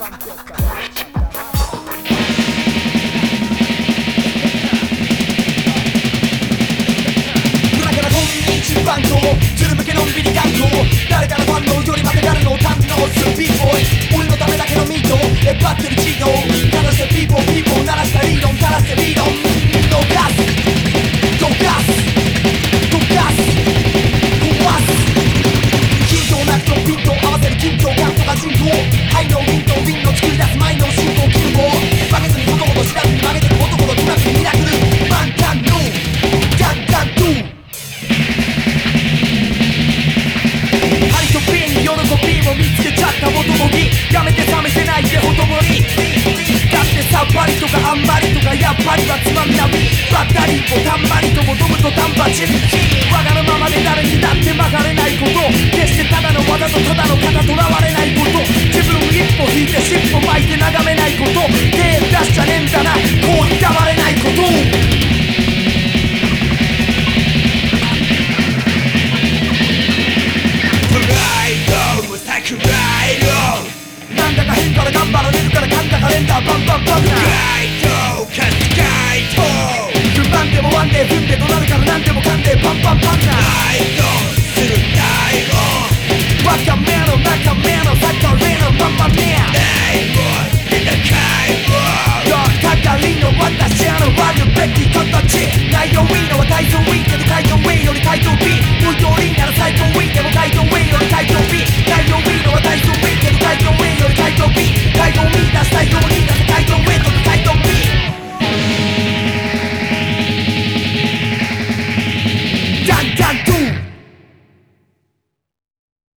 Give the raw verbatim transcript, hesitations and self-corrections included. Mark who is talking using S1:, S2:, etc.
S1: バンドずる向けのんびり頑固誰かのファンのよりまで誰のを堪能する ビーボーイ 俺のためだけのミートえバッテリーチート鳴らしてピーポーピーポー鳴らしたリードン垂らしてリードンドガスドガスドガス壊すヒントをなくとピント合わせる緊張感とか人口ハイのウィンとウィンの作り出す前の進行記号負けずにことこと知らずに曲げてる男のうまくミラクルマンカンノーガンガンドゥ見つけちゃった元のぎやめて冷めてないでほとぼりだってさっぱりとかあんまりとかやっぱりはつまみなみバッタリーをたんまりともドムとタンバチわがるままで誰にだって曲がれないこと決してただの技とただの型とらわれないこと自分一歩引いて尻尾巻いて眺めないこと手出しちゃねえんだなこういたわれないことなんだか変から頑張られるからカンダカレンダーバンバンバンなガイドカスガイド順番でもワンデー踏んで怒鳴るからなんでもかんでパンパンパンな